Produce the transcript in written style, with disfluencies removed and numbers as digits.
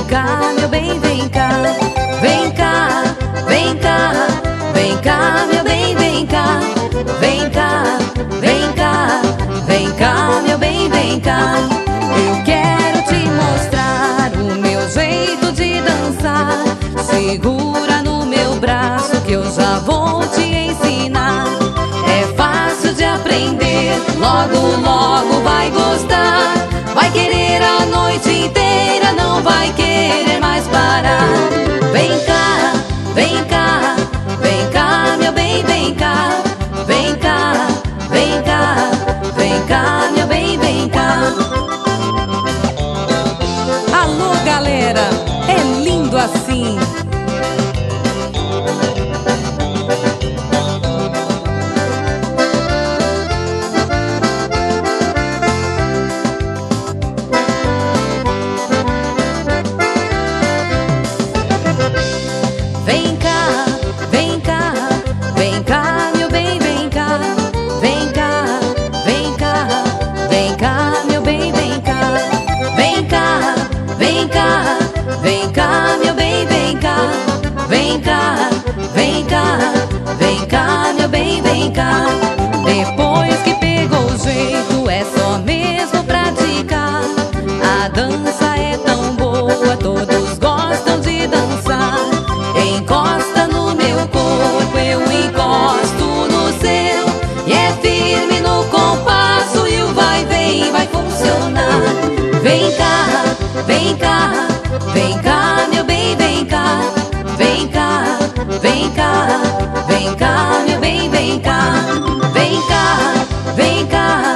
Vem cá, meu bem, vem cá. Vem cá, vem cá, vem cá, meu bem, vem cá. Vem cá, vem cá, vem cá, meu bem, vem cá. Eu quero te mostrar o meu jeito de dançar. Segura no meu braço que eu já vou te ensinar. É fácil de aprender, logo, logo vai gostar. Vai querer a noite inteira, não vai querer mais parar. Vem cá, vem cá, vem cá, meu bem, vem cá. Vem cá, vem cá, vem cá, meu bem, vem cá. Alô, galera, é lindo assim. Vem cá, vem cá, vem cá, meu bem, vem cá. Vem cá, vem cá, vem cá, meu bem, vem cá. Vem cá, vem cá, vem cá, meu bem, vem cá. Vem cá, vem cá, vem cá, meu bem, vem cá. Depois que pegou o jeito, é só mesmo praticar. A dança é tão boa, todos gostam de dançar. Encosta no meu corpo, eu encosto no seu. E é firme no compasso e o vai, vem, vai funcionar. Vem cá, vem cá, vem cá, meu bem, vem cá. Vem cá, vem cá, vem cá, meu bem, vem cá. Vem cá, vem cá,